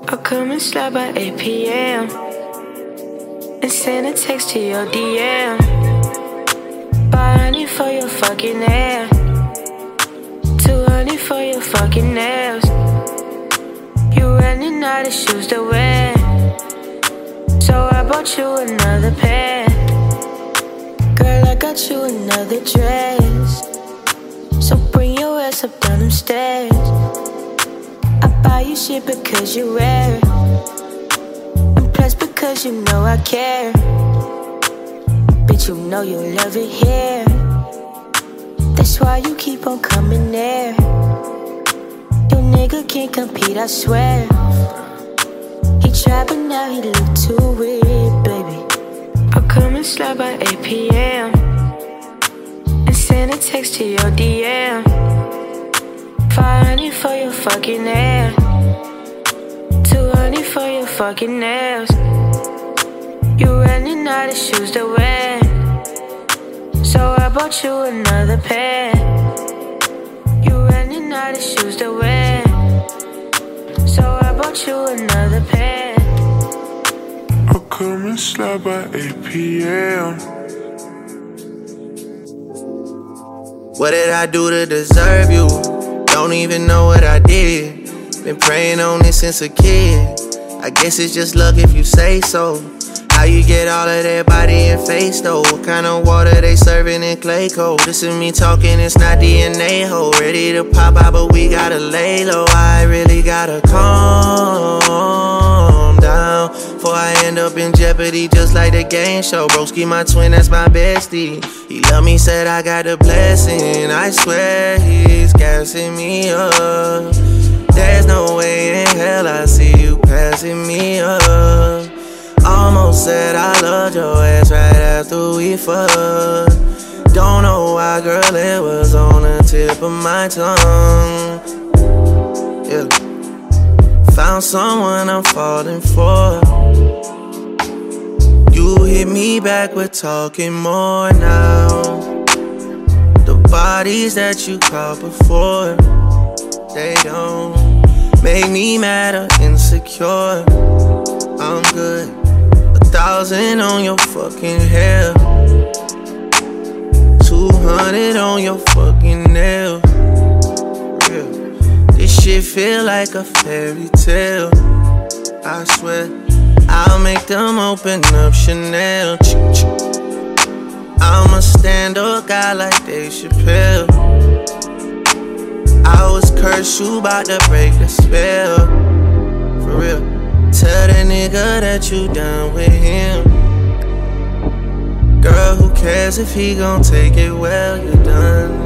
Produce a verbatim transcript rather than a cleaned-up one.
I'll come and slide by eight p.m. and send a text to your D M. Buy honey for your fucking hair, two honey for your fucking nails. You running out of shoes to wear, so I bought you another pair. Girl, I got you another dress, so bring your ass up down them stairs. I buy you shit because you wear it, and plus because you know I care. Bitch, you know you love it here, that's why you keep on coming there. Your nigga can't compete, I swear. He tried but now he look too weird, baby. I'll come and slide by eight p.m. and send a text to your D M. Five honey for your fucking hair, two honey for your fucking nails. You running out of shoes to wear, so I bought you another pair. You running out of shoes to wear, so I bought you another pair. I'll come and slide by eight p.m. What did I do to deserve you? Don't even know what I did. Been praying on this since a kid. I guess it's just luck if you say so. How you get all of that body and face though? What kind of water they serving in clay cold? This is me talking, it's not D N A ho. Ready to pop out but we gotta lay low. I really gotta calm down before I end up in jeopardy just like the game show. Broski my twin, that's my bestie. He love me, said I got a blessing. I swear he's gassing me up. There's no way in hell I see you passing me up. Almost said I loved your ass right after we fucked. Don't know why, girl, it was on the tip of my tongue. Yeah. Found someone I'm falling for. You hit me back, we're talking more now. The bodies that you caught before, they don't make me mad or insecure. I'm good. A thousand on your fucking hair, two hundred on your fucking nail. Real. This shit feel like a fairy tale. I swear I'll make them open up Chanel. I'm a stand-up guy like Dave Chappelle. I was cursed, you bout to break the spell. For real. Tell the nigga that you done with him. Girl, who cares if he gon' take it well? You done